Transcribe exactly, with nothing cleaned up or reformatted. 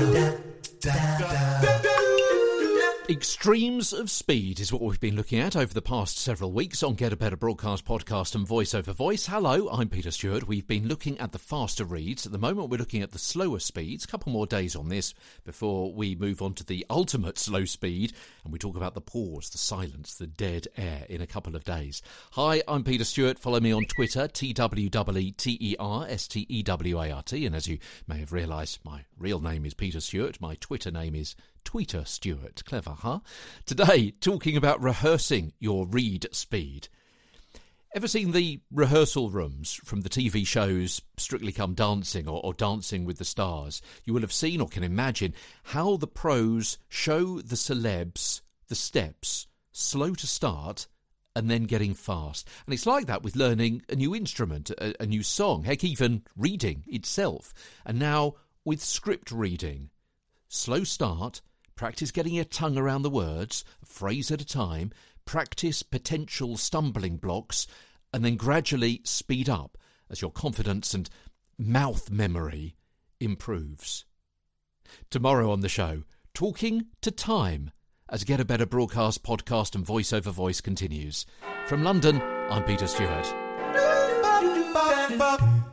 Extremes of speed is what we've been looking at over the past several weeks on Get a Better Broadcast podcast and Voice Over Voice. Hello, I'm Peter Stewart. We've been looking at the faster reads. At the moment, we're looking at the slower speeds. A couple more days on this before we move on to the ultimate slow speed, and we talk about the pause, the silence, the dead air in a couple of days. Hi, I'm Peter Stewart. Follow me on Twitter, T W E E T E R S T E W A R T. And as you may have realised, my real name is Peter Stewart. My Twitter name is Tweeter Stewart. Clever, huh? Today, talking about rehearsing your read speed. Ever seen the rehearsal rooms from the T V shows Strictly Come Dancing or, or Dancing with the Stars? You will have seen or can imagine how the pros show the celebs the steps, slow to start and then getting fast. And it's like that with learning a new instrument, a, a new song, heck, even reading itself. And now with script reading. Slow start, practice getting your tongue around the words, a phrase at a time, practice potential stumbling blocks, and then gradually speed up as your confidence and mouth memory improves. Tomorrow on the show, talking to time as Get a Better Broadcast podcast and Voice Over Voice continues. From London, I'm Peter Stewart.